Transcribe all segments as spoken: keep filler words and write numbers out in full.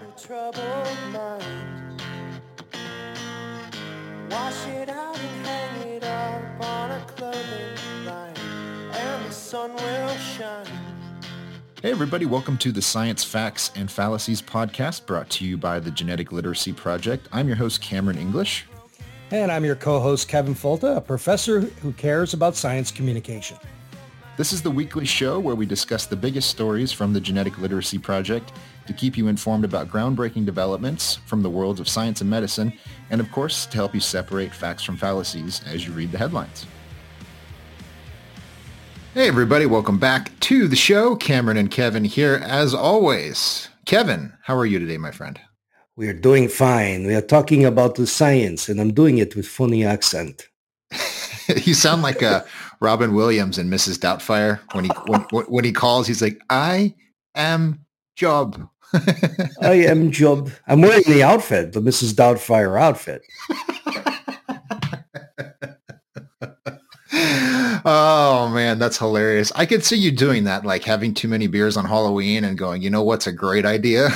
troubled mind. Wash it out and hang it up on a clothing line, and the sun will shine. Hey everybody, welcome to the Science Facts and Fallacies podcast brought to you by the Genetic Literacy Project. I'm your host, Cameron English. And I'm your co-host, Kevin Folta, a professor who cares about science communication. This is the weekly show where we discuss the biggest stories from the Genetic Literacy Project to keep you informed about groundbreaking developments from the worlds of science and medicine, and of course, to help you separate facts from fallacies as you read the headlines. Hey everybody, welcome back to the show. Cameron and Kevin here as always. Kevin, how are you today, my friend? We are doing fine. We are talking about the science, and I'm doing it with funny accent. You sound like uh, Robin Williams in Missus Doubtfire. When he when, when he calls, he's like, "I am Job." I am Job. I'm wearing the outfit, the Missus Doubtfire outfit. Oh man, that's hilarious. I could see you doing that, like having too many beers on Halloween and going, you know what's a great idea?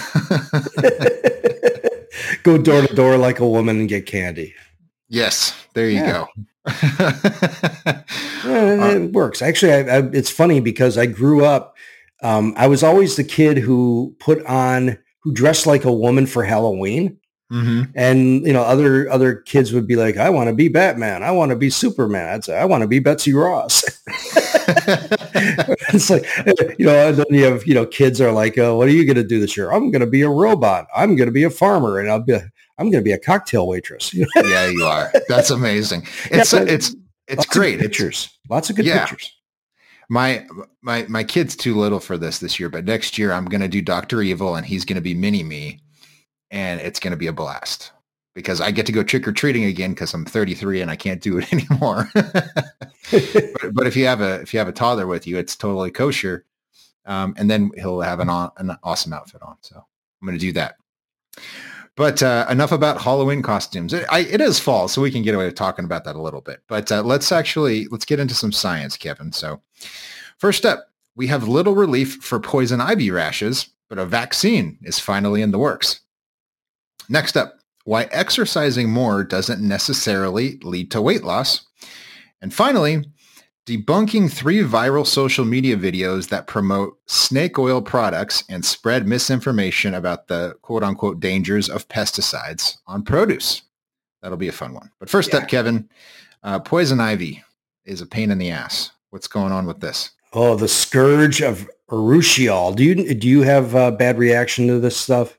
Go door to door like a woman and get candy. Yes, there you yeah. go. Yeah, it works. Actually, I, I, it's funny because I grew up, um, I was always the kid who put on, who dressed like a woman for Halloween. Mm-hmm. And, you know, other other kids would be like, I want to be Batman. I want to be Superman. I'd say, I want to be Betsy Ross. It's like, you know, and then you have, you know, kids are like, oh, what are you going to do this year? I'm going to be a robot. I'm going to be a farmer. And I'll be, a, I'm going to be a cocktail waitress. Yeah, you are. That's amazing. It's, yeah, it's, it's lots great. Of pictures. It's, lots of good yeah. pictures. My, my, my kid's too little for this this year, but next year I'm going to do Doctor Evil and he's going to be Mini-Me. And it's going to be a blast because I get to go trick-or-treating again because I'm thirty-three and I can't do it anymore. but, but if you have a if you have a toddler with you, it's totally kosher. Um, and then he'll have an, an awesome outfit on. So I'm going to do that. But uh, enough about Halloween costumes. It, I, it is fall, so we can get away with talking about that a little bit. But uh, let's actually let's get into some science, Kevin. So first up, we have little relief for poison ivy rashes, but a vaccine is finally in the works. Next up, why exercising more doesn't necessarily lead to weight loss. And finally, debunking three viral social media videos that promote snake oil products and spread misinformation about the quote-unquote dangers of pesticides on produce. That'll be a fun one. But first yeah. up, Kevin, uh, poison ivy is a pain in the ass. What's going on with this? Oh, the scourge of urushiol. Do you do you have a bad reaction to this stuff?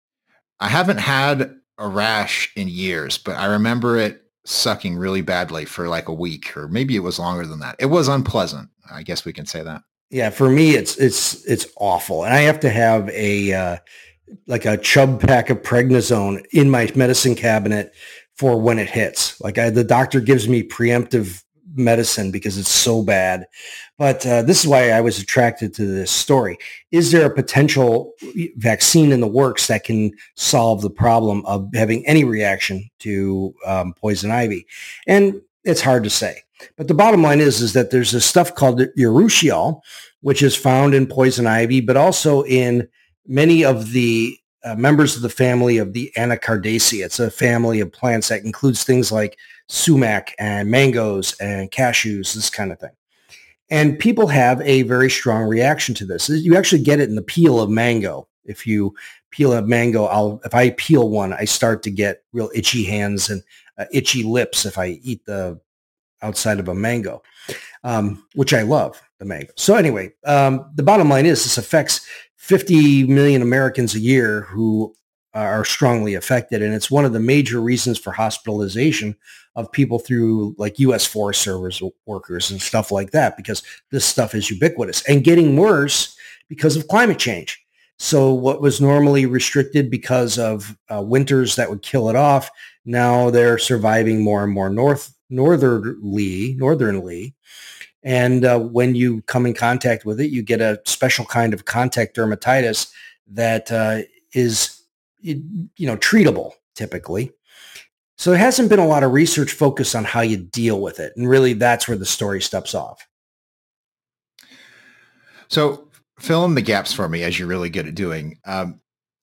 I haven't had a rash in years, but I remember it sucking really badly for like a week, or maybe it was longer than that. It was unpleasant. I guess we can say that. Yeah, for me, it's it's it's awful, and I have to have a uh, like a chub pack of prednisone in my medicine cabinet for when it hits. Like I, the doctor gives me preemptive medicine because it's so bad. But uh, this is why I was attracted to this story. Is there a potential vaccine in the works that can solve the problem of having any reaction to um, poison ivy? And it's hard to say. But the bottom line is, is that there's this stuff called urushiol, which is found in poison ivy, but also in many of the uh, members of the family of the Anacardiaceae. It's a family of plants that includes things like sumac and mangoes and cashews, this kind of thing. And people have a very strong reaction to this. You actually get it in the peel of mango. If you peel a mango, I'll, if I peel one, I start to get real itchy hands and uh, itchy lips if I eat the outside of a mango, um, which I love, the mango. So anyway, um, the bottom line is this affects fifty million Americans a year who are strongly affected. And it's one of the major reasons for hospitalization of people through like U S Forest Service workers and stuff like that, because this stuff is ubiquitous and getting worse because of climate change. So what was normally restricted because of uh, winters that would kill it off, now they're surviving more and more north, northerly, northernly. And uh, when you come in contact with it, you get a special kind of contact dermatitis that uh, is, you know, treatable typically. So there hasn't been a lot of research focused on how you deal with it. And really, that's where the story steps off. So fill in the gaps for me, as you're really good at doing. Um,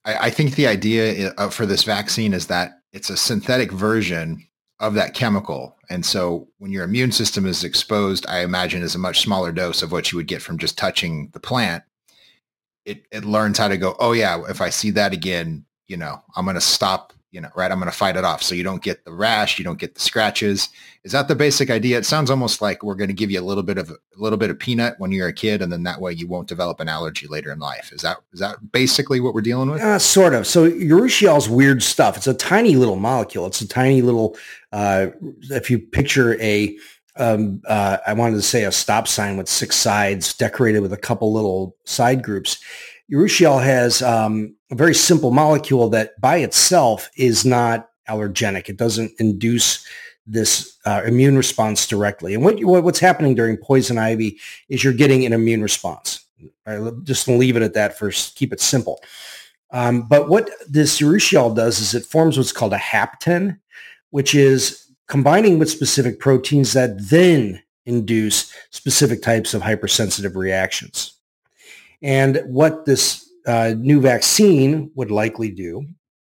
I, I think the idea uh, for this vaccine is that it's a synthetic version of that chemical. And so when your immune system is exposed, I imagine is a much smaller dose of what you would get from just touching the plant. It, it learns how to go, oh yeah, if I see that again, you know, I'm going to stop, you know, right. I'm going to fight it off. So you don't get the rash, you don't get the scratches. Is that the basic idea? It sounds almost like we're going to give you a little bit of a little bit of peanut when you're a kid. And then that way you won't develop an allergy later in life. Is that, is that basically what we're dealing with? Uh, sort of. So urushiol is weird stuff. It's a tiny little molecule. It's a tiny little, uh, if you picture a, um, uh, I wanted to say a stop sign with six sides decorated with a couple little side groups. Urushiol has um, a very simple molecule that by itself is not allergenic. It doesn't induce this uh, immune response directly. And what, what's happening during poison ivy is you're getting an immune response. Right? Just leave it at that first, keep it simple. Um, but what this urushiol does is it forms what's called a hapten, which is combining with specific proteins that then induce specific types of hypersensitive reactions. And what this uh, new vaccine would likely do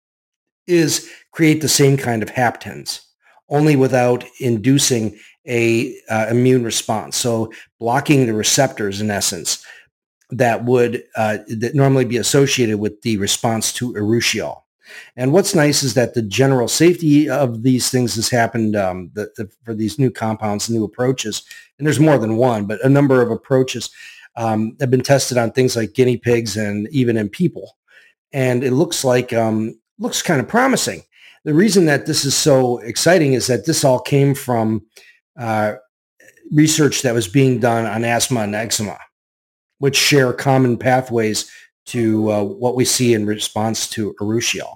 is create the same kind of haptens, only without inducing a uh, immune response. So blocking the receptors, in essence, that would uh, that normally be associated with the response to urushiol. And what's nice is that the general safety of these things has happened um, the, the, for these new compounds, new approaches. And there's more than one, but a number of approaches um, have been tested on things like guinea pigs and even in people. And it looks like, um, looks kind of promising. The reason that this is so exciting is that this all came from uh, research that was being done on asthma and eczema, which share common pathways to uh, what we see in response to urushiol.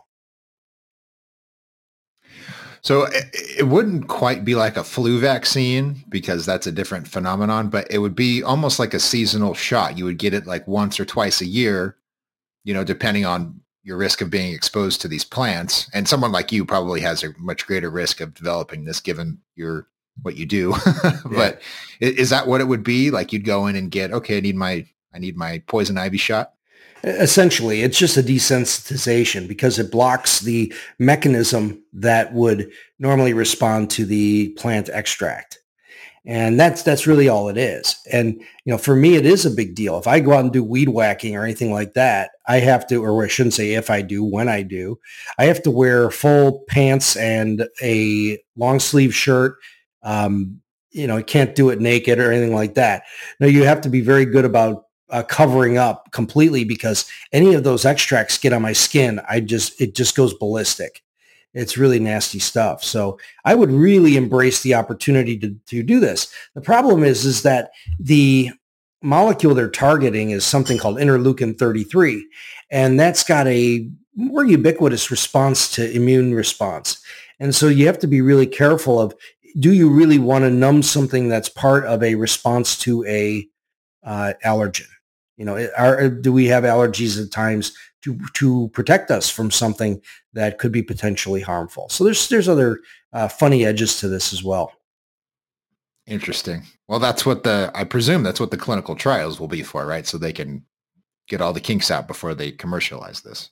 So it, it wouldn't quite be like a flu vaccine because that's a different phenomenon, but it would be almost like a seasonal shot. You would get it like once or twice a year, you know, depending on your risk of being exposed to these plants. And someone like you probably has a much greater risk of developing this given your what you do. But yeah. Is that what it would be? Like you'd go in and get, okay, I need my I need my poison ivy shot? Essentially, it's just a desensitization because it blocks the mechanism that would normally respond to the plant extract. And that's that's really all it is. And, you know, for me, it is a big deal. If I go out and do weed whacking or anything like that, I have to, or I shouldn't say if I do, when I do, I have to wear full pants and a long sleeve shirt. Um, you know, I can't do it naked or anything like that. No, you have to be very good about Uh, covering up completely because any of those extracts get on my skin. I just, it just goes ballistic. It's really nasty stuff. So I would really embrace the opportunity to, to do this. The problem is, is that the molecule they're targeting is something called interleukin thirty-three. And that's got a more ubiquitous response to immune response. And so you have to be really careful of, do you really want to numb something that's part of a response to a uh, allergen? You know, are, do we have allergies at times to to protect us from something that could be potentially harmful? So there's there's other uh, funny edges to this as well. Interesting. Well, that's what the I presume that's what the clinical trials will be for, right? So they can get all the kinks out before they commercialize this.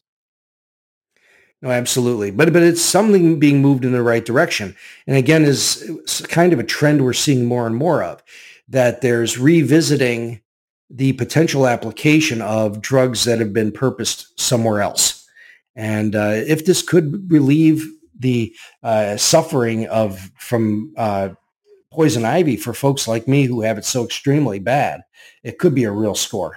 No, absolutely. But but it's something being moved in the right direction. And again, is kind of a trend we're seeing more and more of, that there's revisiting the potential application of drugs that have been purposed somewhere else. And uh, if this could relieve the uh, suffering of from uh, poison ivy for folks like me who have it so extremely bad, it could be a real score.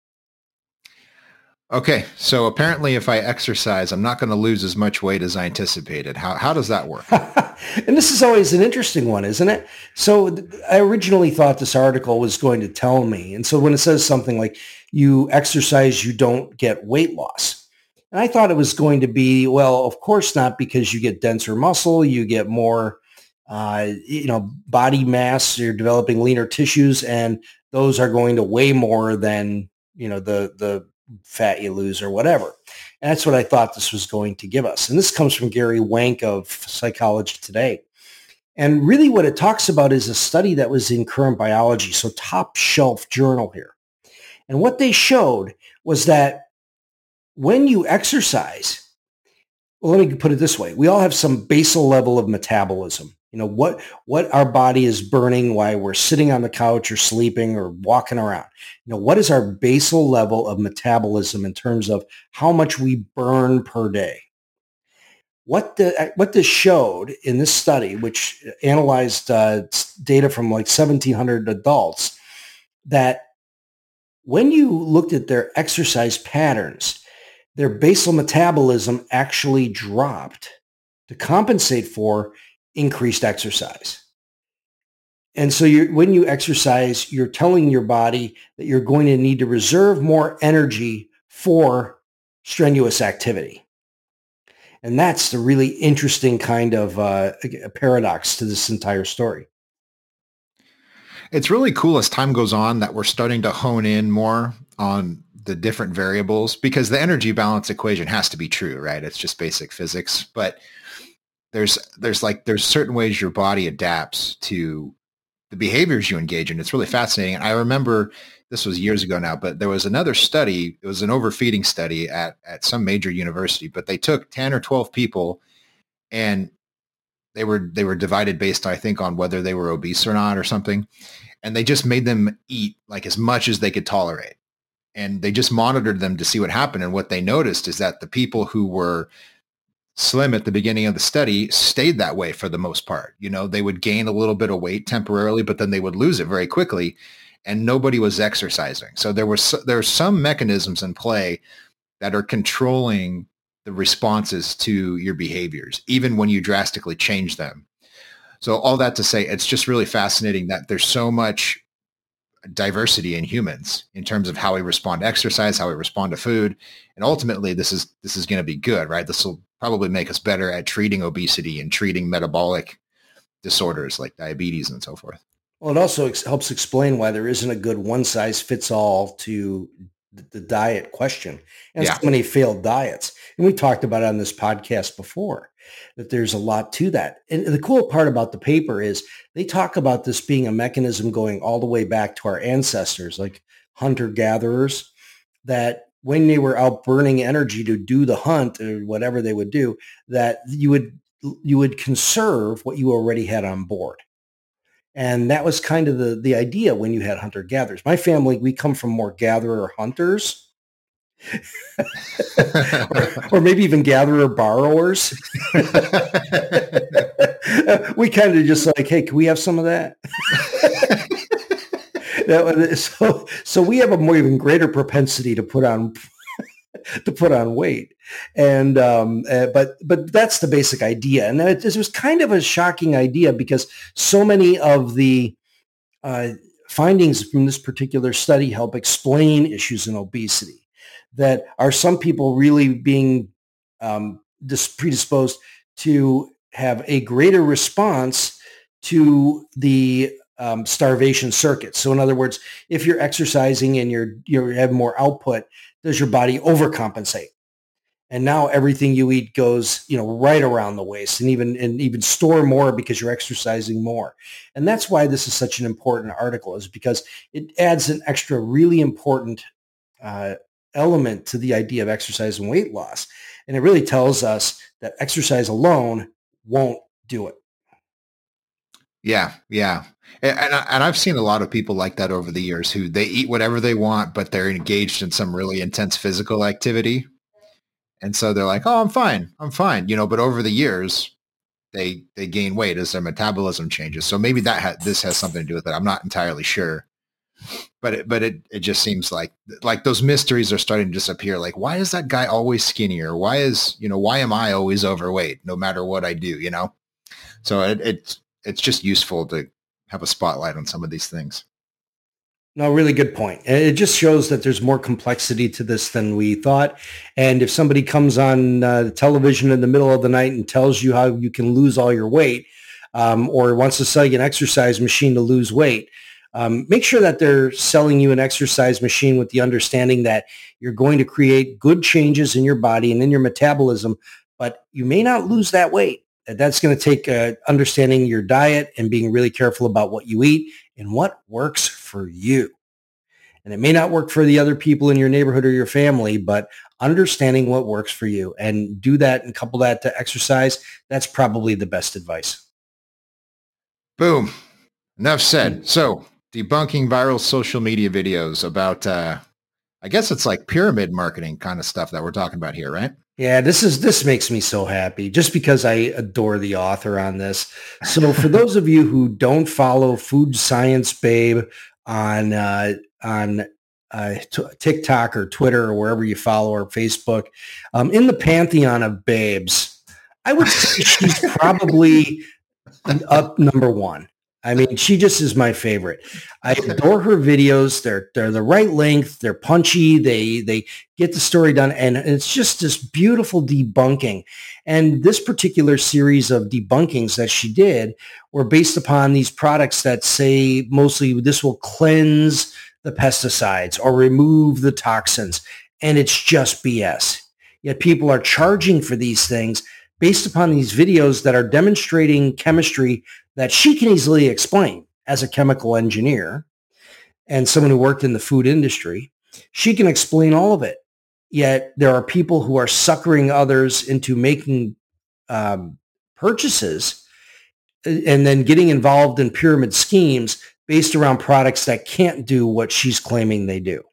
Okay, so apparently if I exercise, I'm not going to lose as much weight as I anticipated. How how does that work? And this is always an interesting one, isn't it? So I originally thought this article was going to tell me. And so when it says something like you exercise, you don't get weight loss. And I thought it was going to be, well, of course not, because you get denser muscle, you get more, uh, you know, body mass, you're developing leaner tissues, and those are going to weigh more than, you know, the the fat you lose or whatever. And that's what I thought this was going to give us. And this comes from Gary Wank of Psychology Today. And really what it talks about is a study that was in Current Biology, so top shelf journal here. And what they showed was that when you exercise, well, let me put it this way. We all have some basal level of metabolism. You know, what, what our body is burning while we're sitting on the couch or sleeping or walking around. You know, what is our basal level of metabolism in terms of how much we burn per day? What the what this showed in this study, which analyzed uh, data from like seventeen hundred adults, that when you looked at their exercise patterns, their basal metabolism actually dropped to compensate for increased exercise. And so you're, when you exercise, you're telling your body that you're going to need to reserve more energy for strenuous activity. And that's the really interesting kind of uh, paradox to this entire story. It's really cool as time goes on that we're starting to hone in more on the different variables, because the energy balance equation has to be true, right? It's just basic physics. But there's there's like there's certain ways your body adapts to the behaviors you engage in. It's really fascinating. And I remember, this was years ago now, but there was another study. It was an overfeeding study at, at some major university, but they took ten or twelve people and they were, they were divided based, I think, on whether they were obese or not or something. And they just made them eat like as much as they could tolerate. And they just monitored them to see what happened. And what they noticed is that the people who were slim at the beginning of the study stayed that way for the most part. You know, they would gain a little bit of weight temporarily, but then they would lose it very quickly. And nobody was exercising. So there was there are some mechanisms in play that are controlling the responses to your behaviors, even when you drastically change them. So all that to say, it's just really fascinating that there's so much diversity in humans in terms of how we respond to exercise, how we respond to food. And ultimately, this is this is going to be good, right? This will probably make us better at treating obesity and treating metabolic disorders like diabetes and so forth. Well, it also ex- helps explain why there isn't a good one-size-fits-all to the, the diet question, and yeah. so many failed diets. And we talked about it on this podcast before, that there's a lot to that. And the cool part about the paper is they talk about this being a mechanism going all the way back to our ancestors, like hunter-gatherers, that when they were out burning energy to do the hunt or whatever they would do, that you would you would conserve what you already had on board. And that was kind of the, the idea when you had hunter-gatherers. My family, we come from more gatherer-hunters, or, or maybe even gatherer-borrowers. We kind of just like, hey, can we have some of that? that so, so we have a more even greater propensity to put on to put on weight. And, um, uh, but, but that's the basic idea. And it, it was kind of a shocking idea because so many of the uh, findings from this particular study help explain issues in obesity, that are some people really being um, dis- predisposed to have a greater response to the um, starvation circuit. So in other words, if you're exercising and you're, you have more output, does your body overcompensate? And now everything you eat goes, you know, right around the waist, and even and even store more because you're exercising more. And that's why this is such an important article, is because it adds an extra really important uh, element to the idea of exercise and weight loss. And it really tells us that exercise alone won't do it. Yeah, yeah. And, and, I, and I've seen a lot of people like that over the years who they eat whatever they want, but they're engaged in some really intense physical activity. And so they're like, oh, I'm fine. I'm fine. You know, but over the years, they they gain weight as their metabolism changes. So maybe that ha- this has something to do with it. I'm not entirely sure. But it, but it, it just seems like like those mysteries are starting to disappear. Like, why is that guy always skinnier? Why is, you know, why am I always overweight no matter what I do, you know? So it, it's it's just useful to have a spotlight on some of these things. No, really good point. It just shows that there's more complexity to this than we thought. And if somebody comes on uh, television in the middle of the night and tells you how you can lose all your weight, um, or wants to sell you an exercise machine to lose weight, um, make sure that they're selling you an exercise machine with the understanding that you're going to create good changes in your body and in your metabolism, but you may not lose that weight. That's going to take uh, understanding your diet and being really careful about what you eat and what works for you. And it may not work for the other people in your neighborhood or your family, but understanding what works for you and do that and couple that to exercise, that's probably the best advice. Boom. Enough said. So debunking viral social media videos about, uh, I guess it's like pyramid marketing kind of stuff that we're talking about here, right? Yeah, this is this makes me so happy just because I adore the author on this. So for those of you who don't follow Food Science Babe on uh, on uh, t- TikTok or Twitter or wherever you follow her, Facebook, um, in the pantheon of babes, I would say she's probably up number one. I mean, she just is my favorite. I adore her videos. They're they're the right length. They're punchy. They they get the story done, and it's just this beautiful debunking. And this particular series of debunkings that she did were based upon these products that say mostly this will cleanse the pesticides or remove the toxins, and it's just B S. Yet people are charging for these things based upon these videos that are demonstrating chemistry that she can easily explain as a chemical engineer and someone who worked in the food industry. She can explain all of it. Yet there are people who are suckering others into making um, purchases and then getting involved in pyramid schemes based around products that can't do what she's claiming they do.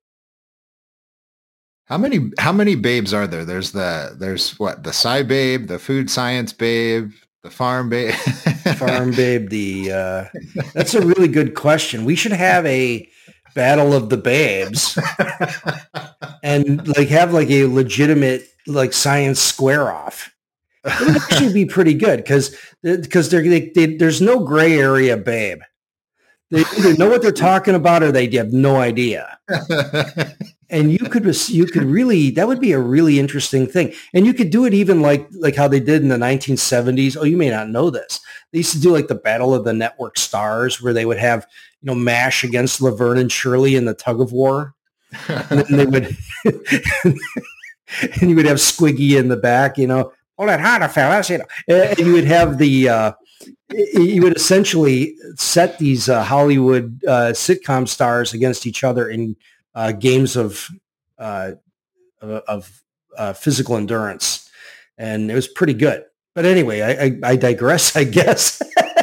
How many how many babes are there? There's the there's what the Sci Babe, the Food Science Babe, the Farm Babe. Farm Babe, the uh, that's a really good question. We should have a battle of the babes and like have like a legitimate like science square off. It would actually be pretty good because because they, they, there's no gray area babe. They either know what they're talking about or they have no idea. And you could you could really that would be a really interesting thing. And you could do it even like like how they did in the nineteen seventies. Oh, you may not know this. They used to do like the Battle of the Network Stars, where they would have, you know, MASH against Laverne and Shirley in the tug of war. And then they would and you would have Squiggy in the back, you know, hold it harder, fellas, you know. And you would have the uh, you would essentially set these uh, Hollywood uh, sitcom stars against each other in Uh, games of uh, of uh, physical endurance, and it was pretty good. But anyway, I, I, I digress, I guess.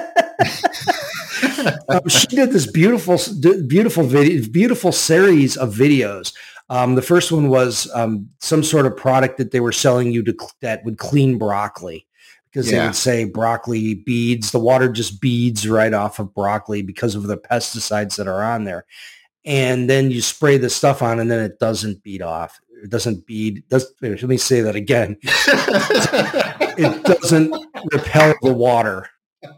um, she did this beautiful, beautiful video, beautiful series of videos. Um, the first one was um, some sort of product that they were selling you to that would clean broccoli, because yeah. they would say broccoli beads. The water just beads right off of broccoli because of the pesticides that are on there. And then you spray the stuff on, and then it doesn't bead off. It doesn't bead. Does, let me say that again. It doesn't repel the water.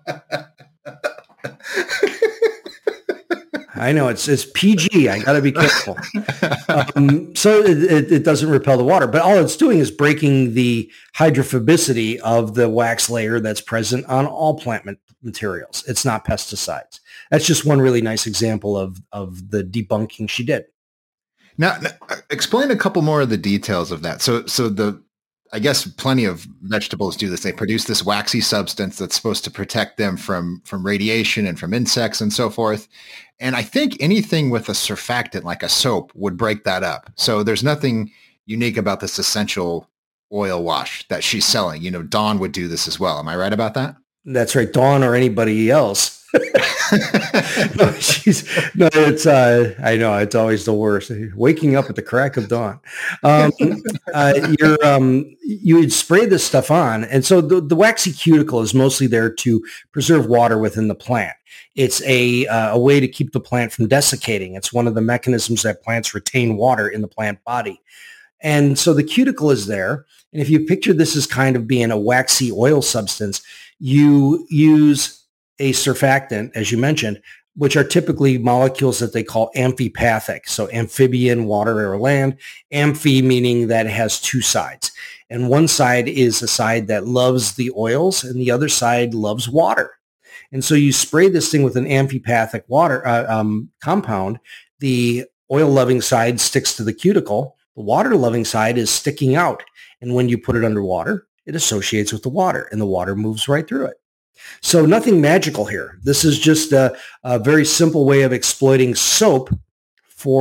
I know it's it's P G. I got to be careful. Um, so it, it, it doesn't repel the water, but all it's doing is breaking the hydrophobicity of the wax layer that's present on all plant ma- materials. It's not pesticides. That's just one really nice example of of the debunking she did. Now, explain a couple more of the details of that. So, so the I guess plenty of vegetables do this. They produce this waxy substance that's supposed to protect them from from radiation and from insects and so forth. And I think anything with a surfactant like a soap would break that up. So there's nothing unique about this essential oil wash that she's selling. You know, Dawn would do this as well. Am I right about that? That's right. Dawn or anybody else. no, she's no, it's uh I know it's always the worst. Waking up at the crack of dawn. Um, uh, you're um you would spray this stuff on, and so the, the waxy cuticle is mostly there to preserve water within the plant. It's a uh, a way to keep the plant from desiccating. It's one of the mechanisms that plants retain water in the plant body. And so the cuticle is there. And if you picture this as kind of being a waxy oil substance, you use a surfactant, as you mentioned, which are typically molecules that they call amphipathic. So amphibian, water, air, land. Amphi meaning that it has two sides. And one side is a side that loves the oils and the other side loves water. And so you spray this thing with an amphipathic water uh, um, compound. The oil-loving side sticks to the cuticle. The water-loving side is sticking out. And when you put it underwater, it associates with the water, and the water moves right through it. So nothing magical here. This is just a, a very simple way of exploiting soap for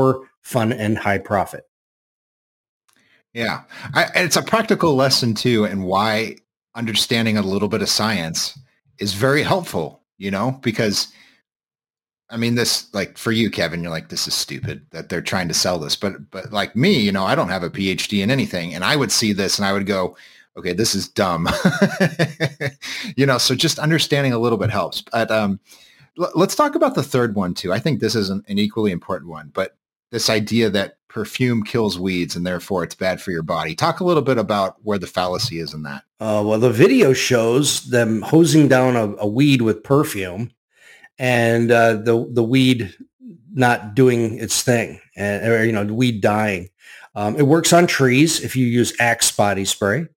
fun and high profit. Yeah. I, it's a practical lesson too, and why understanding a little bit of science is very helpful, you know, because I mean, this, like for you, Kevin, you're like, this is stupid that they're trying to sell this. But, but like me, you know, I don't have a P H D in anything, and I would see this and I would go, okay, this is dumb. You know, so just understanding a little bit helps. But um, l- let's talk about the third one too. I think this is an, an equally important one, but this idea that perfume kills weeds and therefore it's bad for your body. Talk a little bit about where the fallacy is in that. Uh, well, the video shows them hosing down a, a weed with perfume, and uh, the the weed not doing its thing, and or, you know, the weed dying. Um, it works on trees if you use Axe body spray.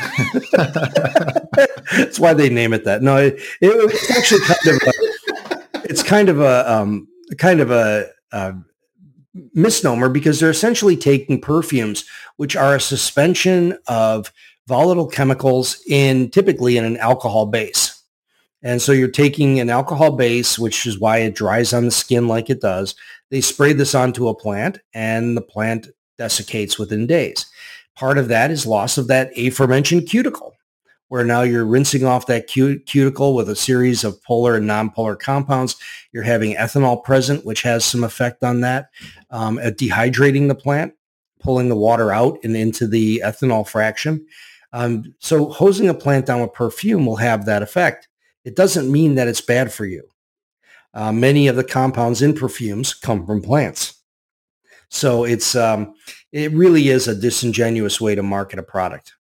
That's why they name it that. No, it, it, it's actually kind of a, it's kind of a um, kind of a, a misnomer, because they're essentially taking perfumes, which are a suspension of volatile chemicals in typically in an alcohol base. And so you're taking an alcohol base, which is why it dries on the skin like it does. They spray this onto a plant, and the plant desiccates within days. Part of that is loss of that aforementioned cuticle, where now you're rinsing off that cut- cuticle with a series of polar and nonpolar compounds. You're having ethanol present, which has some effect on that, um, at dehydrating the plant, pulling the water out and into the ethanol fraction. Um, so hosing a plant down with perfume will have that effect. It doesn't mean that it's bad for you. Uh, many of the compounds in perfumes come from plants. So it's um, it really is a disingenuous way to market a product.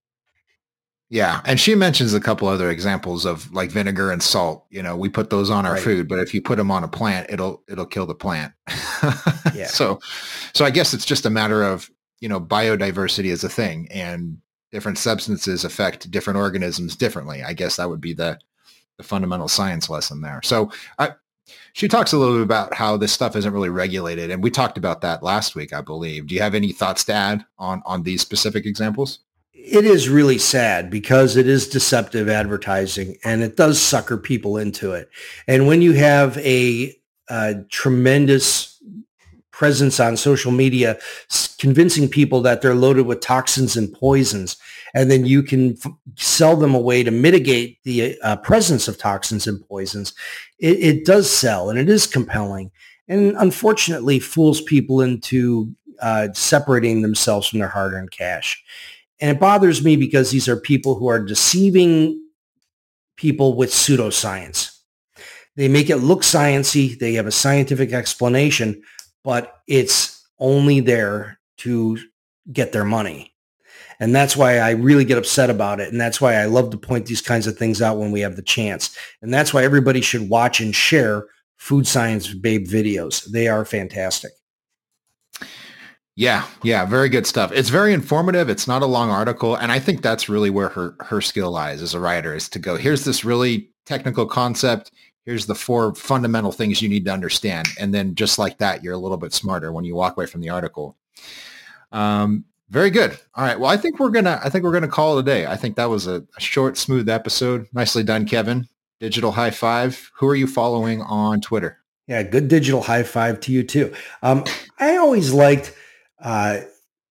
Yeah. And she mentions a couple other examples of like vinegar and salt. You know, we put those on our Right. food, but if you put them on a plant, it'll, it'll kill the plant. Yeah. So, so I guess it's just a matter of, you know, biodiversity is a thing, and different substances affect different organisms differently. I guess that would be the, the fundamental science lesson there. So I, she talks a little bit about how this stuff isn't really regulated. And we talked about that last week, I believe. Do you have any thoughts to add on, on these specific examples? It is really sad, because it is deceptive advertising, and it does sucker people into it. And when you have a, a tremendous presence on social media convincing people that they're loaded with toxins and poisons, and then you can f- sell them a way to mitigate the uh, presence of toxins and poisons, it, it does sell, and it is compelling, and unfortunately fools people into uh, separating themselves from their hard-earned cash. And it bothers me, because these are people who are deceiving people with pseudoscience. They make it look sciencey. They have a scientific explanation, but it's only there to get their money. And that's why I really get upset about it. And that's why I love to point these kinds of things out when we have the chance. And that's why everybody should watch and share Food Science Babe videos. They are fantastic. Yeah, yeah, very good stuff. It's very informative. It's not a long article. And I think that's really where her, her skill lies as a writer, is to go, here's this really technical concept. Here's the four fundamental things you need to understand. And then just like that, you're a little bit smarter when you walk away from the article. Um, very good. All right. Well, I think we're going to, I think we're going to call it a day. I think that was a, a short, smooth episode. Nicely done, Kevin. Digital high five. Who are you following on Twitter? Yeah, good digital high five to you too. Um, I always liked uh,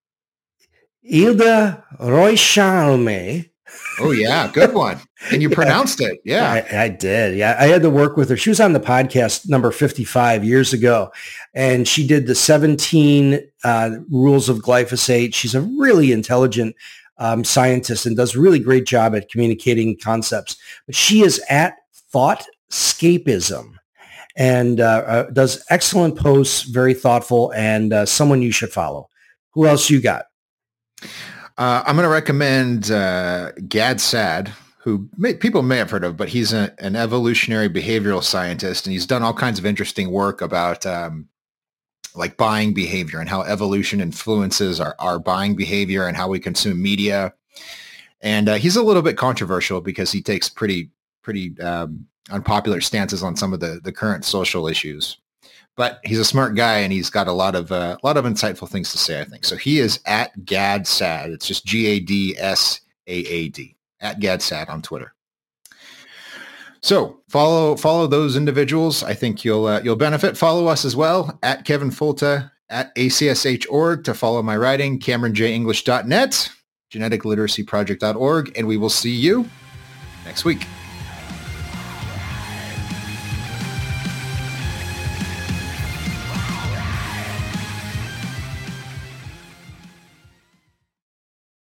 Hilda Roychalme. Oh yeah, good one. And you Yeah. pronounced it. Yeah. I, I did. Yeah, I had to work with her. She was on the podcast number fifty-five years ago, and she did the seventeen uh, rules of glyphosate. She's a really intelligent um, scientist and does a really great job at communicating concepts. But she is at Thoughtscapism and uh, uh, does excellent posts, very thoughtful, and uh, someone you should follow. Who else you got? Uh, I'm going to recommend uh, Gad Saad, who may, people may have heard of, but he's a, an evolutionary behavioral scientist, and he's done all kinds of interesting work about um, like buying behavior and how evolution influences our, our buying behavior and how we consume media. And uh, he's a little bit controversial because he takes pretty pretty um, unpopular stances on some of the, the current social issues. But he's a smart guy, and he's got a lot of uh, a lot of insightful things to say, I think. So he is at Gad Saad. It's just G A D S A A D, at Gad Saad on Twitter. So follow follow those individuals. I think you'll uh, you'll benefit. Follow us as well, at Kevin Folta, at A C S H dot org to follow my writing, Cameron J English dot net, genetic literacy project dot org, and we will see you next week.